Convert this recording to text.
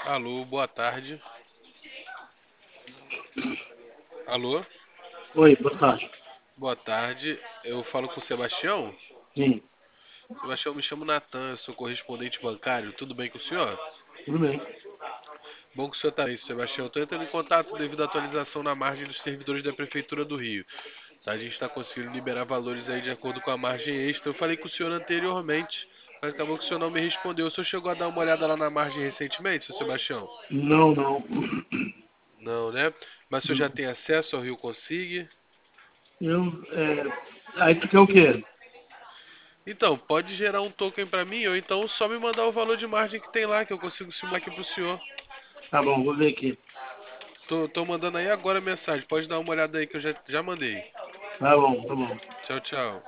Alô, boa tarde. Alô, Oi, boa tarde. boa tarde. Eu falo com o Sebastião. Sim, Sebastião, me chamo Natan, eu sou correspondente bancário. Tudo bem com o senhor? tudo bem. Bom que o senhor está bem, Sebastião. Estou entrando em contato devido à atualização na margem dos servidores da Prefeitura do Rio. Tá? A gente está conseguindo liberar valores aí de acordo com a margem extra. Eu falei com o senhor anteriormente, mas acabou que o senhor não me respondeu. O senhor chegou a dar uma olhada lá na margem recentemente, seu Sebastião? Não, não. Não, né? Mas o senhor já Não. tem acesso ao Rio Consigne? Aí tu quer o quê? Então, pode gerar um token pra mim, ou então só me mandar o valor de margem que tem lá, que eu consigo simular aqui pro senhor. Tá bom, vou ver aqui. Tô mandando aí agora a mensagem, pode dar uma olhada aí que eu já mandei. Tá bom, tá bom. Tchau, tchau.